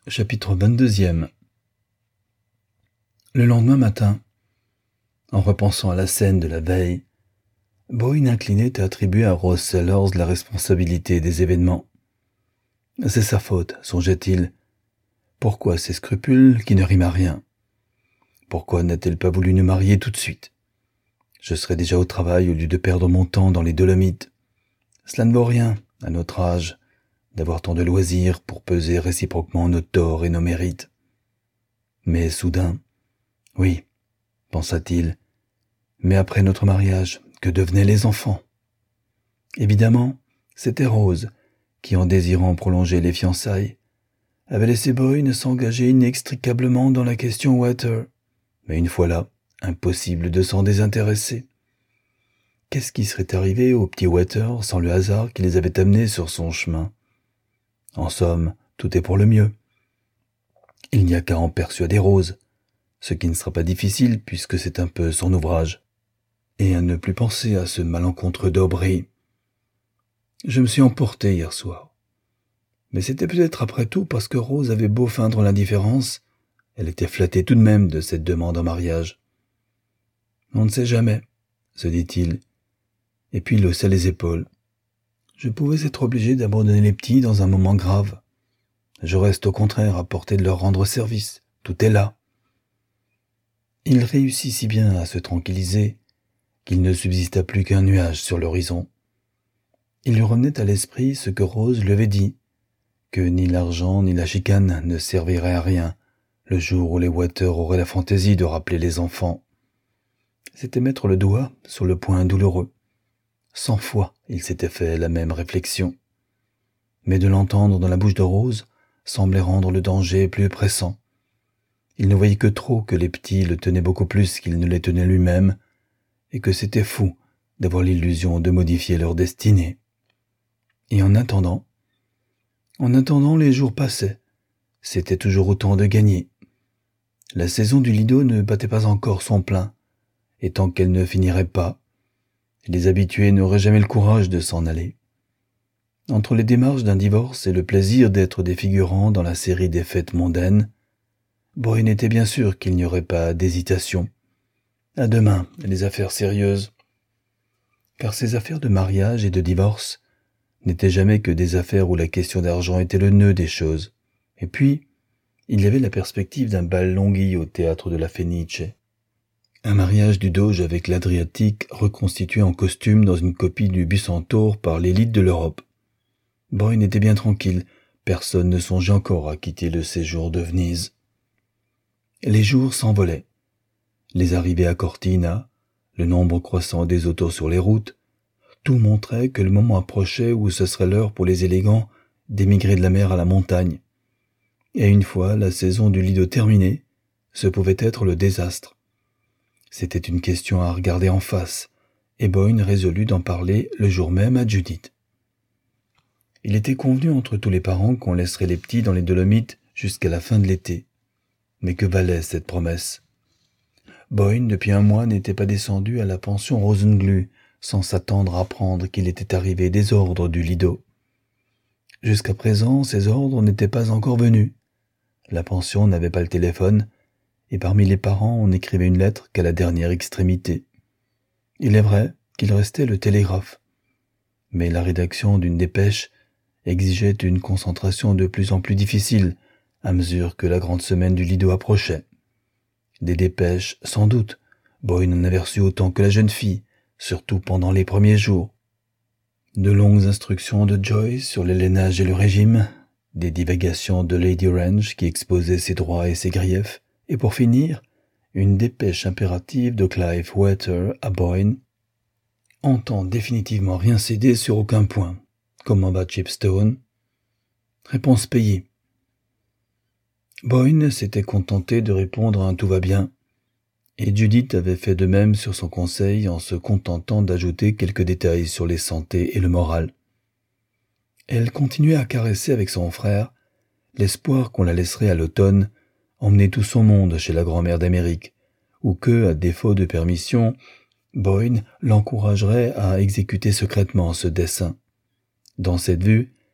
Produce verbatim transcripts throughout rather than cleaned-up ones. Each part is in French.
Chapitre vingt-deux. Le lendemain matin, en repensant à la scène de la veille, Boyne inclinait à attribuer à Rose Sellers la responsabilité des événements. C'est sa faute, songeait-il. Pourquoi ces scrupules qui ne riment à rien? Pourquoi n'a-t-elle pas voulu nous marier tout de suite? Je serais déjà au travail au lieu de perdre mon temps dans les Dolomites. Cela ne vaut rien, à notre âge, d'avoir tant de loisirs pour peser réciproquement nos torts et nos mérites. Mais soudain, oui, pensa-t-il, mais après notre mariage, que devenaient les enfants? Évidemment, c'était Rose qui, en désirant prolonger les fiançailles, avait laissé Boyne s'engager inextricablement dans la question Water. Mais une fois là, impossible de s'en désintéresser. Qu'est-ce qui serait arrivé au petit Water sans le hasard qui les avait amenés sur son chemin? En somme, tout est pour le mieux. Il n'y a qu'à en persuader Rose, ce qui ne sera pas difficile puisque c'est un peu son ouvrage, et à ne plus penser à ce malencontreux d'Aubrey. Je me suis emporté hier soir. Mais c'était peut-être après tout parce que Rose avait beau feindre l'indifférence, elle était flattée tout de même de cette demande en mariage. On ne sait jamais, se dit-il, et puis il haussa les épaules. Je pouvais être obligé d'abandonner les petits dans un moment grave. Je reste au contraire à portée de leur rendre service. Tout est là. Il réussit si bien à se tranquilliser qu'il ne subsista plus qu'un nuage sur l'horizon. Il lui revenait à l'esprit ce que Rose lui avait dit, que ni l'argent ni la chicane ne serviraient à rien le jour où les Water auraient la fantaisie de rappeler les enfants. C'était mettre le doigt sur le point douloureux. Cent fois il s'était fait la même réflexion. Mais de l'entendre dans la bouche de Rose semblait rendre le danger plus pressant. Il ne voyait que trop que les petits le tenaient beaucoup plus qu'il ne les tenait lui-même, et que c'était fou d'avoir l'illusion de modifier leur destinée. Et en attendant, en attendant les jours passaient, c'était toujours autant de gagné. La saison du Lido ne battait pas encore son plein, et tant qu'elle ne finirait pas, les habitués n'auraient jamais le courage de s'en aller. Entre les démarches d'un divorce et le plaisir d'être des figurants dans la série des fêtes mondaines, Boyne était bien sûr qu'il n'y aurait pas d'hésitation. À demain, les affaires sérieuses. Car ces affaires de mariage et de divorce n'étaient jamais que des affaires où la question d'argent était le nœud des choses. Et puis, il y avait la perspective d'un bal Longhi au théâtre de la Fenice. Un mariage du Doge avec l'Adriatique reconstitué en costume dans une copie du Bucentaure par l'élite de l'Europe. Boyne était bien tranquille, personne ne songeait encore à quitter le séjour de Venise. Les jours s'envolaient. Les arrivées à Cortina, le nombre croissant des autos sur les routes, tout montrait que le moment approchait où ce serait l'heure pour les élégants d'émigrer de la mer à la montagne. Et une fois la saison du Lido terminée, ce pouvait être le désastre. C'était une question à regarder en face, et Boyne résolut d'en parler le jour même à Judith. Il était convenu entre tous les parents qu'on laisserait les petits dans les Dolomites jusqu'à la fin de l'été. Mais que valait cette promesse? Boyne, depuis un mois, n'était pas descendu à la pension Rosenglue, sans s'attendre à apprendre qu'il était arrivé des ordres du Lido. Jusqu'à présent, ces ordres n'étaient pas encore venus. La pension n'avait pas le téléphone, et parmi les parents, on n'écrivait une lettre qu'à la dernière extrémité. Il est vrai qu'il restait le télégraphe, mais la rédaction d'une dépêche exigeait une concentration de plus en plus difficile à mesure que la grande semaine du Lido approchait. Des dépêches, sans doute, Boyne en avait reçu autant que la jeune fille, surtout pendant les premiers jours. De longues instructions de Joyce sur le lainage et le régime, des divagations de Lady Range qui exposaient ses droits et ses griefs, et pour finir, une dépêche impérative de Clive Water à Boyne. Entend définitivement rien céder sur aucun point. Comment va Chipstone? Réponse payée. Boyne s'était contenté de répondre à un « tout va bien », et Judith avait fait de même sur son conseil en se contentant d'ajouter quelques détails sur les santés et le moral. Elle continuait à caresser avec son frère l'espoir qu'on la laisserait à l'automne emmener tout son monde chez la grand-mère d'Amérique, ou que, à défaut de permission, Boyne l'encouragerait à exécuter secrètement ce dessein. Dans cette vue,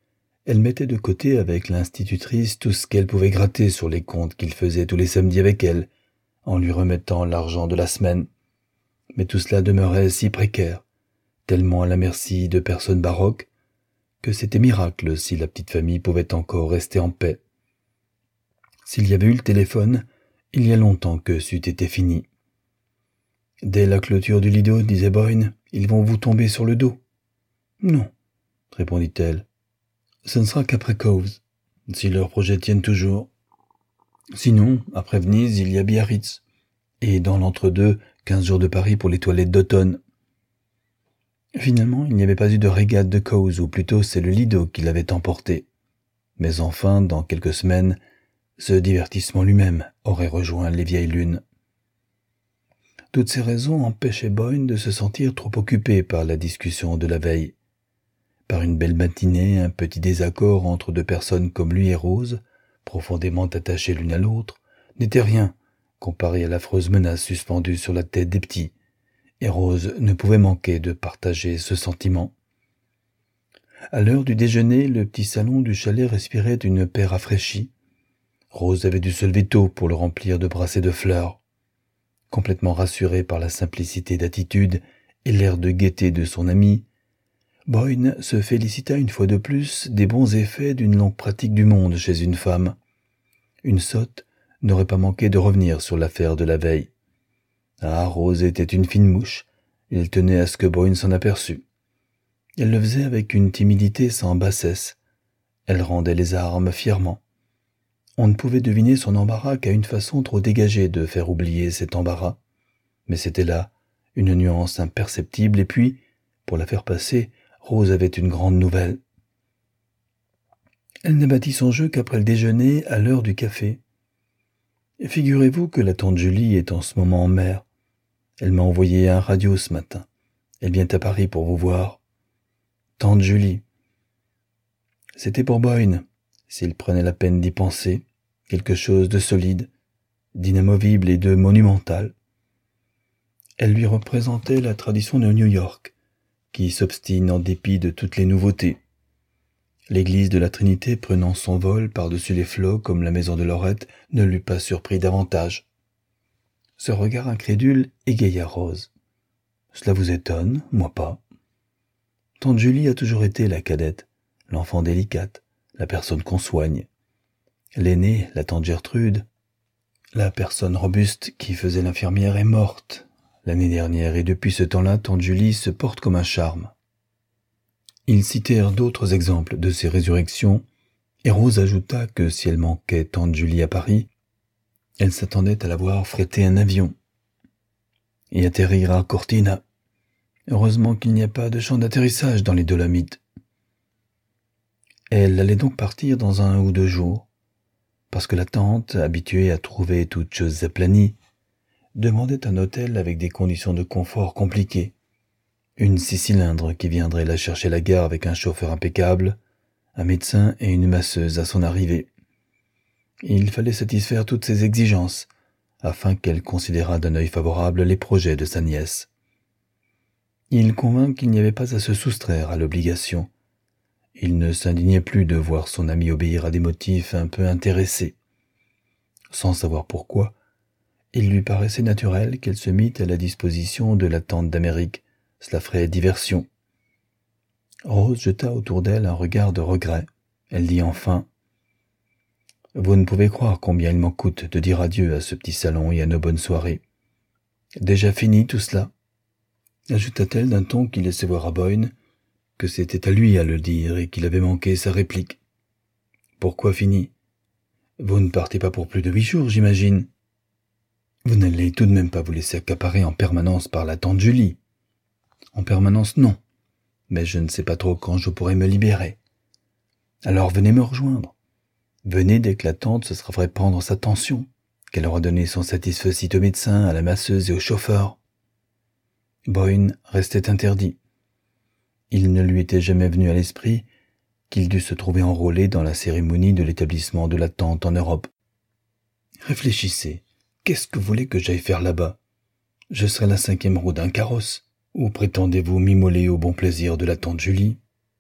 Elle mettait de côté avec l'institutrice tout ce qu'elle pouvait gratter sur les comptes qu'il faisait tous les samedis avec elle, en lui remettant l'argent de la semaine. Mais tout cela demeurait si précaire, tellement à la merci de personnes baroques, que c'était miracle si la petite famille pouvait encore rester en paix. S'il y avait eu le téléphone, il y a longtemps que c'eût été fini. Dès la clôture du Lido, disait Boyne, ils vont vous tomber sur le dos. Non, répondit-elle. Ce ne sera qu'après Cowes, si leurs projets tiennent toujours. Sinon, après Venise, il y a Biarritz, et dans l'entre-deux, quinze jours de Paris pour les toilettes d'automne. Finalement, il n'y avait pas eu de régate de Cowes, ou plutôt c'est le Lido qui l'avait emporté. Mais enfin, dans quelques semaines, ce divertissement lui-même aurait rejoint les vieilles lunes. Toutes ces raisons empêchaient Boyne de se sentir trop occupé par la discussion de la veille. Par une belle matinée, un petit désaccord entre deux personnes comme lui et Rose, profondément attachées l'une à l'autre, n'était rien comparé à l'affreuse menace suspendue sur la tête des petits, et Rose ne pouvait manquer de partager ce sentiment. À l'heure du déjeuner, le petit salon du chalet respirait une paix rafraîchie. Rose avait dû se lever tôt pour le remplir de brassées de fleurs. Complètement rassuré par la simplicité d'attitude et l'air de gaieté de son ami, Boyne se félicita une fois de plus des bons effets d'une longue pratique du monde chez une femme. Une sotte n'aurait pas manqué de revenir sur l'affaire de la veille. Ah, Rose était une fine mouche, il tenait à ce que Boyne s'en aperçût. Elle le faisait avec une timidité sans bassesse. Elle rendait les armes fièrement. On ne pouvait deviner son embarras qu'à une façon trop dégagée de faire oublier cet embarras. Mais c'était là une nuance imperceptible, et puis, pour la faire passer, Rose avait une grande nouvelle. Elle n'abattit son jeu qu'après le déjeuner, à l'heure du café. Figurez-vous que la tante Julie est en ce moment en mer. Elle m'a envoyé un radio ce matin. Elle vient à Paris pour vous voir. Tante Julie. C'était pour Boyne, s'il prenait la peine d'y penser, quelque chose de solide, d'inamovible et de monumental. Elle lui représentait la tradition de New York, qui s'obstine en dépit de toutes les nouveautés. L'église de la Trinité prenant son vol par-dessus les flots comme la maison de Lorette ne l'eût pas surpris davantage. Ce regard incrédule égaya Rose. « Cela vous étonne, moi pas. » Tante Julie a toujours été la cadette, l'enfant délicate, la personne qu'on soigne. L'aînée, la tante Gertrude, la personne robuste qui faisait l'infirmière, est morte l'année dernière, et depuis ce temps-là, tante Julie se porte comme un charme. Ils citèrent d'autres exemples de ces résurrections, et Rose ajouta que si elle manquait tante Julie à Paris, elle s'attendait à la voir fréter un avion et atterrir à Cortina. Heureusement qu'il n'y a pas de champ d'atterrissage dans les Dolomites. Elle allait donc partir dans un ou deux jours, parce que la tante, habituée à trouver toutes choses aplanies, demandait un hôtel avec des conditions de confort compliquées. Une six cylindres qui viendrait la chercher à la gare avec un chauffeur impeccable, un médecin et une masseuse à son arrivée. Il fallait satisfaire toutes ces exigences, afin qu'elle considérât d'un œil favorable les projets de sa nièce. Il convint qu'il n'y avait pas à se soustraire à l'obligation. Il ne s'indignait plus de voir son amie obéir à des motifs un peu intéressés. Sans savoir pourquoi, il lui paraissait naturel qu'elle se mît à la disposition de la tante d'Amérique. Cela ferait diversion. Rose jeta autour d'elle un regard de regret. Elle dit enfin « Vous ne pouvez croire combien il m'en coûte de dire adieu à ce petit salon et à nos bonnes soirées. Déjà fini tout cela ?» ajouta-t-elle d'un ton qui laissait voir à Boyne que c'était à lui à le dire et qu'il avait manqué sa réplique. « Pourquoi fini? Vous ne partez pas pour plus de huit jours, j'imagine. Vous n'allez tout de même pas vous laisser accaparer en permanence par la tante Julie. » En permanence, non, mais je ne sais pas trop quand je pourrai me libérer. Alors venez me rejoindre. Venez dès que la tante se sera fait prendre sa tension, qu'elle aura donné son satisfecit au médecin, à la masseuse et au chauffeur. Boyne restait interdit. Il ne lui était jamais venu à l'esprit qu'il dût se trouver enrôlé dans la cérémonie de l'établissement de la tante en Europe. Réfléchissez, qu'est-ce que vous voulez que j'aille faire là-bas? Je serai la cinquième roue d'un carrosse. Ou prétendez-vous m'immoler au bon plaisir de la tante Julie?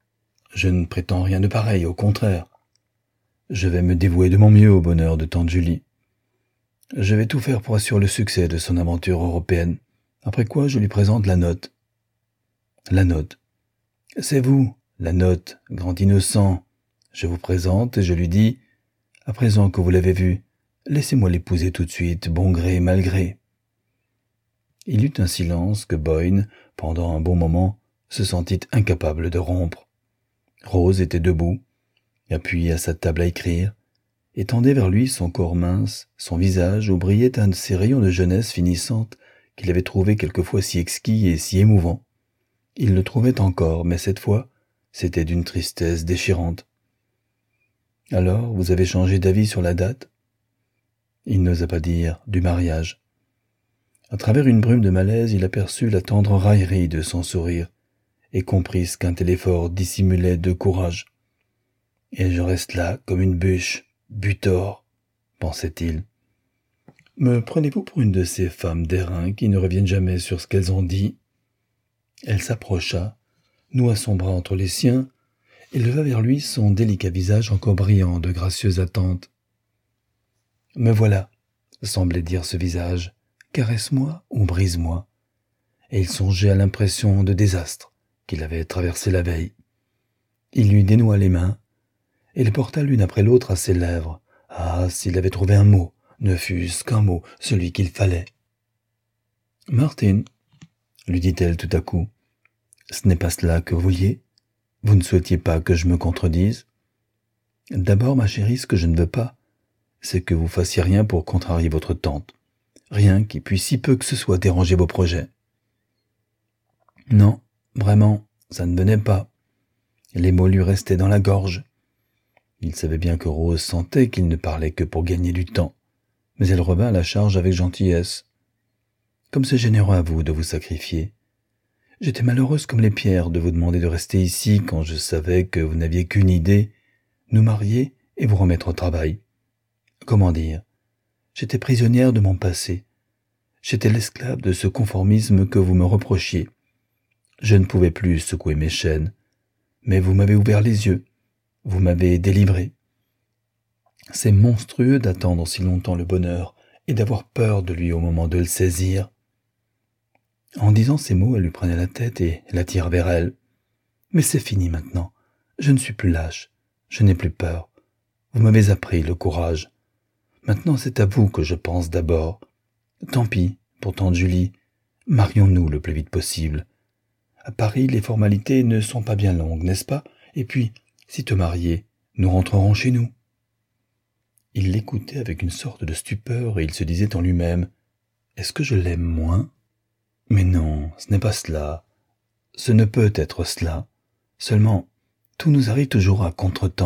Je ne prétends rien de pareil, au contraire. Je vais me dévouer de mon mieux au bonheur de tante Julie. Je vais tout faire pour assurer le succès de son aventure européenne, après quoi je lui présente la note. La note. C'est vous, la note, grand innocent. Je vous présente et je lui dis, à présent que vous l'avez vue, laissez-moi l'épouser tout de suite, bon gré, mal gré. Il eut un silence que Boyne, pendant un bon moment, se sentit incapable de rompre. Rose était debout, appuyée à sa table à écrire, et tendait vers lui son corps mince, son visage où brillait un de ces rayons de jeunesse finissante qu'il avait trouvé quelquefois si exquis et si émouvant. Il le trouvait encore, mais cette fois, c'était d'une tristesse déchirante. « Alors, vous avez changé d'avis sur la date ?» Il n'osa pas dire « du mariage ». À travers une brume de malaise, il aperçut la tendre raillerie de son sourire et comprit ce qu'un tel effort dissimulait de courage. « Et je reste là comme une bûche, butor, pensait-il. Me prenez-vous pour une de ces femmes d'airain qui ne reviennent jamais sur ce qu'elles ont dit ?» Elle s'approcha, noua son bras entre les siens, et leva vers lui son délicat visage encore brillant de gracieuse attente. « Me voilà, » semblait dire ce visage, « caresse-moi ou brise-moi. » Et il songeait à l'impression de désastre qu'il avait traversé la veille. Il lui dénoua les mains, et les porta l'une après l'autre à ses lèvres. Ah, s'il avait trouvé un mot, ne fût-ce qu'un mot, celui qu'il fallait. « Martin, » lui dit-elle tout à coup, « ce n'est pas cela que vous vouliez ? Vous ne souhaitiez pas que je me contredise ? D'abord, ma chérie, ce que je ne veux pas, c'est que vous fassiez rien pour contrarier votre tante. Rien qui puisse si peu que ce soit déranger vos projets. » Non, vraiment, ça ne venait pas. Les mots lui restaient dans la gorge. Il savait bien que Rose sentait qu'il ne parlait que pour gagner du temps, mais elle revint à la charge avec gentillesse. « Comme c'est généreux à vous de vous sacrifier. J'étais malheureuse comme les pierres de vous demander de rester ici quand je savais que vous n'aviez qu'une idée, nous marier et vous remettre au travail. Comment dire ? J'étais prisonnière de mon passé. J'étais l'esclave de ce conformisme que vous me reprochiez. Je ne pouvais plus secouer mes chaînes, mais vous m'avez ouvert les yeux, vous m'avez délivré. C'est monstrueux d'attendre si longtemps le bonheur et d'avoir peur de lui au moment de le saisir. » En disant ces mots, elle lui prenait la tête et l'attira vers elle. « Mais c'est fini maintenant. Je ne suis plus lâche. Je n'ai plus peur. Vous m'avez appris le courage. Maintenant, c'est à vous que je pense d'abord. Tant pis pour tante Julie. Marions-nous le plus vite possible. À Paris, les formalités ne sont pas bien longues, n'est-ce pas ? Et puis, si te marier, nous rentrerons chez nous. » Il l'écoutait avec une sorte de stupeur et il se disait en lui-même « Est-ce que je l'aime moins ? Mais non, ce n'est pas cela. Ce ne peut être cela. Seulement, tout nous arrive toujours à contretemps. »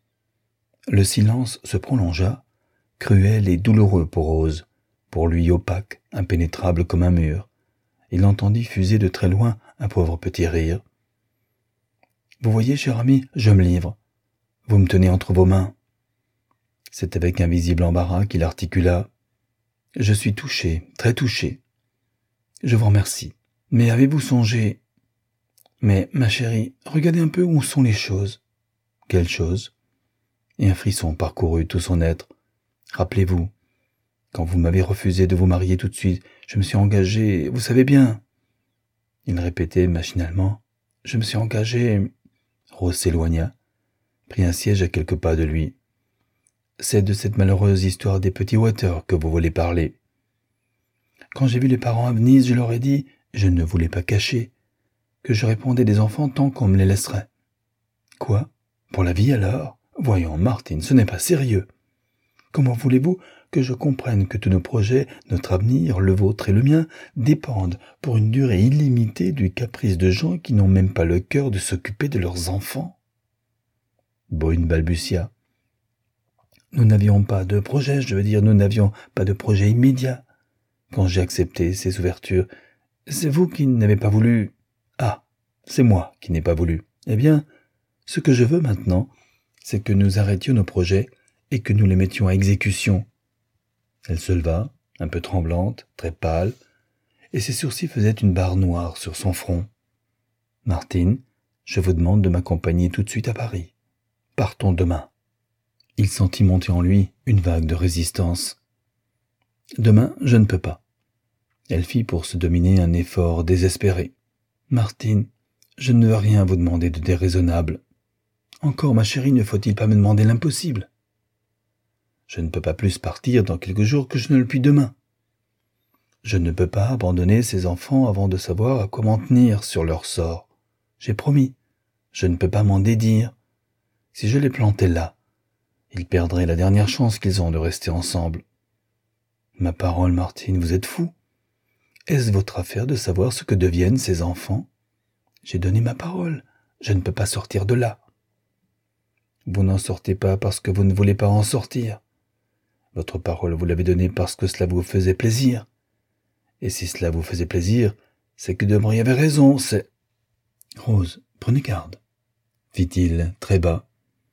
Le silence se prolongea, cruel et douloureux pour Rose, pour lui opaque, impénétrable comme un mur. Il entendit fuser de très loin un pauvre petit rire. « Vous voyez, cher ami, je me livre. Vous me tenez entre vos mains. » C'est avec un visible embarras qu'il articula. « Je suis touché, très touché. Je vous remercie. Mais avez-vous songé... Mais, ma chérie, regardez un peu où sont les choses. » « Quelles choses ?» Et un frisson parcourut tout son être. « Rappelez-vous, quand vous m'avez refusé de vous marier tout de suite, je me suis engagé, vous savez bien. » Il répétait machinalement. « Je me suis engagé... » Rose s'éloigna, prit un siège à quelques pas de lui. « C'est de cette malheureuse histoire des petits Water que vous voulez parler. Quand j'ai vu les parents à Venise, je leur ai dit, je ne voulais pas cacher, que je répondais des enfants tant qu'on me les laisserait. »« Quoi ? Pour la vie alors ? Voyons, Martin, ce n'est pas sérieux. Comment voulez-vous que je comprenne que tous nos projets, notre avenir, le vôtre et le mien, dépendent pour une durée illimitée du caprice de gens qui n'ont même pas le cœur de s'occuper de leurs enfants ?» Boyne balbutia. « Nous n'avions pas de projet, je veux dire, nous n'avions pas de projet immédiat. Quand j'ai accepté ces ouvertures, c'est vous qui n'avez pas voulu... Ah, c'est moi qui n'ai pas voulu. Eh bien, ce que je veux maintenant, c'est que nous arrêtions nos projets et que nous les mettions à exécution. » Elle se leva, un peu tremblante, très pâle, et ses sourcils faisaient une barre noire sur son front. « Martin, Je vous demande de m'accompagner tout de suite à Paris. Partons demain. » Il sentit monter en lui une vague de résistance. « Demain, je ne peux pas. » Elle fit pour se dominer un effort désespéré. « Martine, je ne veux rien vous demander de déraisonnable. Encore, ma chérie, ne faut-il pas me demander l'impossible? Je ne peux pas plus partir dans quelques jours que je ne le puis demain. Je ne peux pas abandonner ces enfants avant de savoir à quoi m'en tenir sur leur sort. J'ai promis, je ne peux pas m'en dédire. Si je les plantais là, ils perdraient la dernière chance qu'ils ont de rester ensemble. Ma parole, Martine, vous êtes fou. Est-ce votre affaire de savoir ce que deviennent ces enfants? J'ai donné ma parole, je ne peux pas sortir de là. Vous n'en sortez pas parce que vous ne voulez pas en sortir. Votre parole, vous l'avez donnée parce que cela vous faisait plaisir. Et si cela vous faisait plaisir, c'est que Debray avait raison, c'est... Rose, prenez garde, fit-il très bas.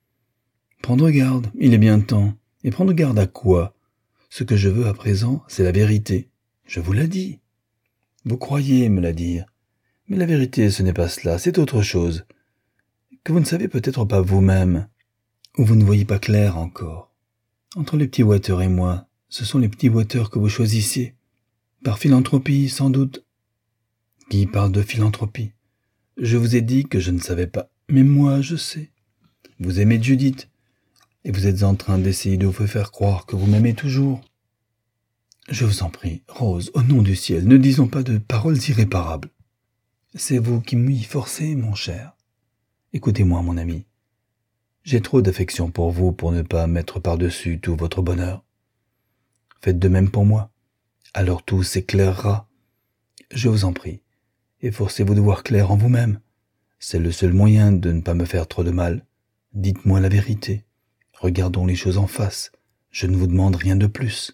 Prendre garde, il est bien temps. Et prendre garde à quoi? Ce que je veux à présent, c'est la vérité. Je vous l'ai dit. Vous croyez me la dire. Mais la vérité, ce n'est pas cela, c'est autre chose. Que vous ne savez peut-être pas vous-même. Ou vous ne voyez pas clair encore. Entre les petits Water et moi, ce sont les petits Water que vous choisissez. Par philanthropie, sans doute. Qui parle de philanthropie? Je vous ai dit que je ne savais pas. Mais moi, je sais. Vous aimez Judith. Et vous êtes en train d'essayer de vous faire croire que vous m'aimez toujours. Je vous en prie, Rose, au nom du ciel, ne disons pas de paroles irréparables. C'est vous qui m'y forcez, mon cher. Écoutez-moi, mon ami. J'ai trop d'affection pour vous pour ne pas mettre par-dessus tout votre bonheur. Faites de même pour moi. Alors tout s'éclairera. Je vous en prie, efforcez-vous de voir clair en vous-même. C'est le seul moyen de ne pas me faire trop de mal. Dites-moi la vérité. Regardons les choses en face. Je ne vous demande rien de plus.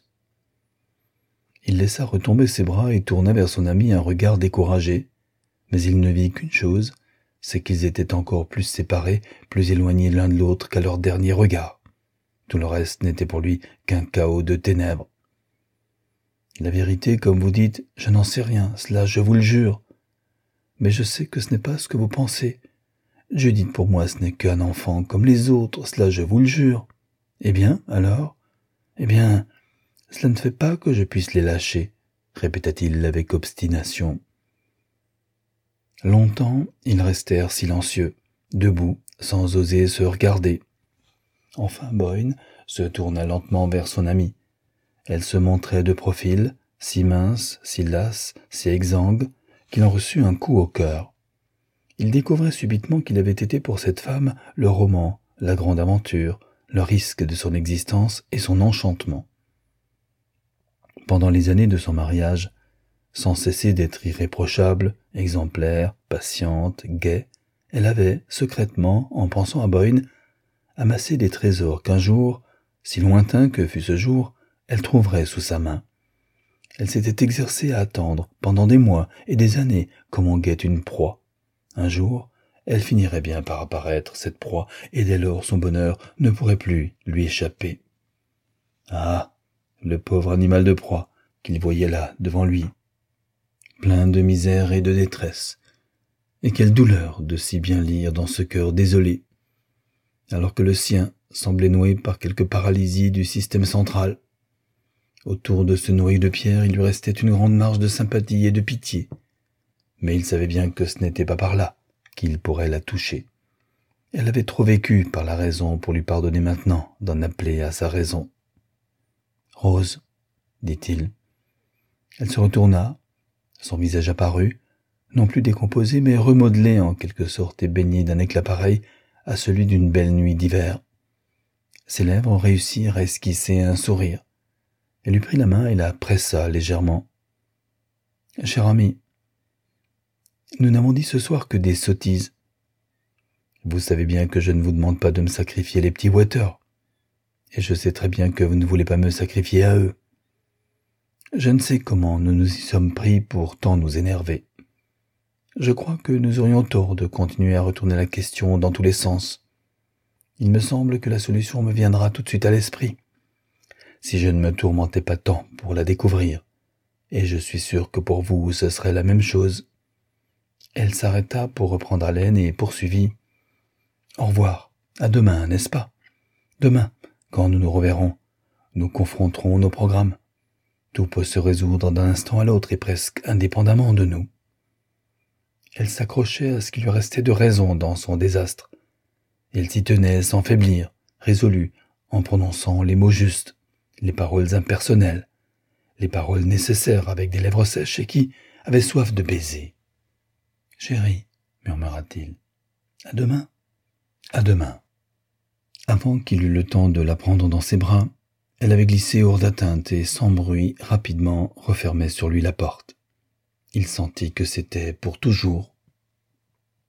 Il laissa retomber ses bras et tourna vers son ami un regard découragé. Mais il ne vit qu'une chose, c'est qu'ils étaient encore plus séparés, plus éloignés l'un de l'autre qu'à leur dernier regard. Tout le reste n'était pour lui qu'un chaos de ténèbres. La vérité, comme vous dites, je n'en sais rien, cela je vous le jure. Mais je sais que ce n'est pas ce que vous pensez. Judith pour moi ce n'est qu'un enfant comme les autres, cela je vous le jure. Eh bien, alors? Eh bien, cela ne fait pas que je puisse les lâcher, répéta-t-il avec obstination. Longtemps, ils restèrent silencieux, debout, sans oser se regarder. Enfin Boyne se tourna lentement vers son amie. Elle se montrait de profil, si mince, si lasse, si exsangue, qu'il en reçut un coup au cœur. Il découvrait subitement qu'il avait été pour cette femme le roman, la grande aventure, le risque de son existence et son enchantement. Pendant les années de son mariage, sans cesser d'être irréprochable, exemplaire, patiente, gaie, elle avait, secrètement, en pensant à Boyne, amassé des trésors qu'un jour, si lointain que fût ce jour, elle trouverait sous sa main. Elle s'était exercée à attendre, pendant des mois et des années, comme on guette une proie. Un jour, elle finirait bien par apparaître, cette proie, et dès lors son bonheur ne pourrait plus lui échapper. Ah, le pauvre animal de proie qu'il voyait là, devant lui, plein de misère et de détresse. Et quelle douleur de si bien lire dans ce cœur désolé, alors que le sien semblait noué par quelque paralysie du système central. Autour de ce noyau de pierre, il lui restait une grande marge de sympathie et de pitié. Mais il savait bien que ce n'était pas par là qu'il pourrait la toucher. Elle avait trop vécu par la raison pour lui pardonner maintenant d'en appeler à sa raison. « Rose, dit-il. » Elle se retourna, son visage apparut, non plus décomposé, mais remodelé en quelque sorte et baigné d'un éclat pareil à celui d'une belle nuit d'hiver. Ses lèvres réussirent à esquisser un sourire. Elle lui prit la main et la pressa légèrement. « Cher ami, nous n'avons dit ce soir que des sottises. Vous savez bien que je ne vous demande pas de me sacrifier les petits Water, et je sais très bien que vous ne voulez pas me sacrifier à eux. Je ne sais comment nous nous y sommes pris pour tant nous énerver. Je crois que nous aurions tort de continuer à retourner la question dans tous les sens. Il me semble que la solution me viendra tout de suite à l'esprit, si je ne me tourmentais pas tant pour la découvrir, et je suis sûr que pour vous ce serait la même chose. Elle s'arrêta pour reprendre haleine et poursuivit. « Au revoir, à demain, n'est-ce pas? Demain, quand nous nous reverrons, nous confronterons nos programmes. Tout peut se résoudre d'un instant à l'autre et presque indépendamment de nous. » Elle s'accrochait à ce qui lui restait de raison dans son désastre. Elle s'y tenait sans faiblir, résolue, en prononçant les mots justes, les paroles impersonnelles, les paroles nécessaires avec des lèvres sèches et qui avaient soif de baiser. « Chérie, murmura-t-il, à demain, à demain. » Avant qu'il eût le temps de la prendre dans ses bras, elle avait glissé hors d'atteinte et sans bruit rapidement refermait sur lui la porte. Il sentit que c'était pour toujours